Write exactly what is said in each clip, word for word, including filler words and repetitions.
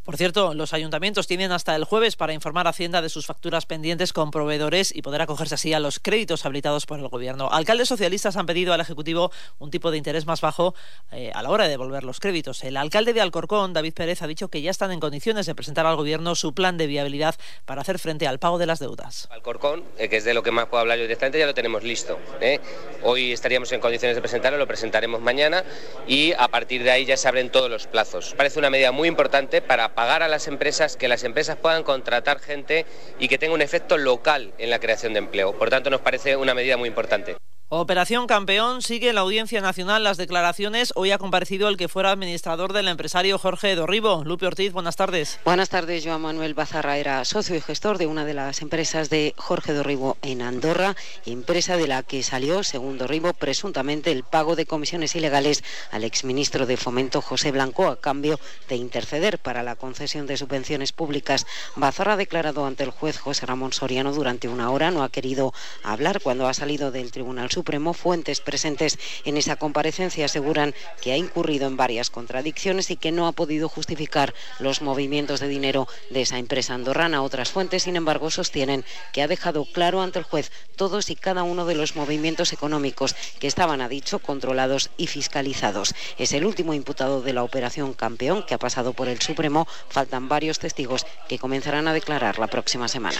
Por cierto, los ayuntamientos tienen hasta el jueves para informar a Hacienda de sus facturas pendientes con proveedores y poder acogerse así a los créditos habilitados por el Gobierno. Alcaldes socialistas han pedido al Ejecutivo un tipo de interés más bajo eh, a la hora de devolver los créditos. El alcalde de Alcorcón, David Pérez, ha dicho que ya están en condiciones de presentar al Gobierno su plan de viabilidad para hacer frente al pago de las deudas. Alcorcón, eh, que es de lo que más puedo hablar yo directamente, ya lo tenemos listo. ¿eh? Hoy estaríamos en condiciones de presentarlo, lo presentaremos mañana y a partir de ahí ya se abren todos los plazos. Parece una medida muy importante para pagar a las empresas, que las empresas puedan contratar gente y que tenga un efecto local en la creación de empleo. Por tanto, nos parece una medida muy importante. Operación Campeón sigue en la Audiencia Nacional las declaraciones. Hoy ha comparecido el que fuera administrador del empresario Jorge Dorribo. Lupe Ortiz, buenas tardes. Buenas tardes. Joan Manuel Bazarra era socio y gestor de una de las empresas de Jorge Dorribo en Andorra, empresa de la que salió, según Dorribo, presuntamente el pago de comisiones ilegales al exministro de Fomento José Blanco a cambio de interceder para la concesión de subvenciones públicas. Bazarra ha declarado ante el juez José Ramón Soriano durante una hora. No ha querido hablar cuando ha salido del Tribunal Supremo. Fuentes presentes en esa comparecencia aseguran que ha incurrido en varias contradicciones y que no ha podido justificar los movimientos de dinero de esa empresa andorrana. Otras fuentes, sin embargo, sostienen que ha dejado claro ante el juez todos y cada uno de los movimientos económicos que estaban, ha dicho, controlados y fiscalizados. Es el último imputado de la Operación Campeón que ha pasado por el Supremo. Faltan varios testigos que comenzarán a declarar la próxima semana.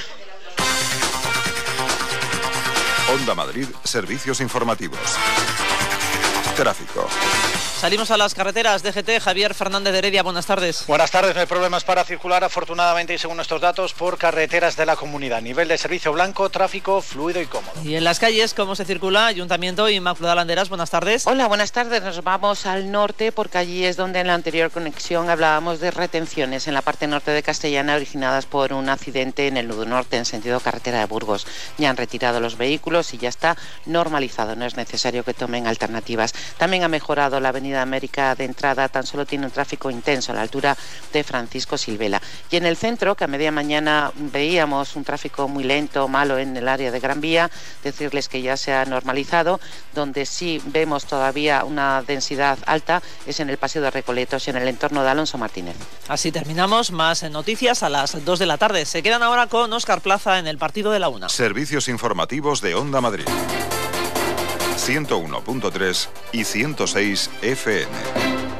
Onda Madrid, servicios informativos. Tráfico. Salimos a las carreteras. D G T, Javier Fernández de Heredia, buenas tardes. Buenas tardes, no hay problemas para circular, afortunadamente, y según estos datos, por carreteras de la comunidad. Nivel de servicio blanco, tráfico fluido y cómodo. Y en las calles, ¿cómo se circula? Ayuntamiento, Inmaculada Landeras, buenas tardes. Hola, buenas tardes. Nos vamos al norte porque allí es donde en la anterior conexión hablábamos de retenciones en la parte norte de Castellana originadas por un accidente en el nudo norte en sentido carretera de Burgos. Ya han retirado los vehículos y ya está normalizado. No es necesario que tomen alternativas. También ha mejorado la avenida América de entrada, tan solo tiene un tráfico intenso a la altura de Francisco Silvela. Y en el centro, que a media mañana veíamos un tráfico muy lento, malo en el área de Gran Vía, decirles que ya se ha normalizado. Donde sí vemos todavía una densidad alta es en el Paseo de Recoletos y en el entorno de Alonso Martínez. Así terminamos. Más noticias a las dos de la tarde. Se quedan ahora con Óscar Plaza en el partido de la una. Servicios informativos de Onda Madrid. ciento uno punto tres y ciento seis F M.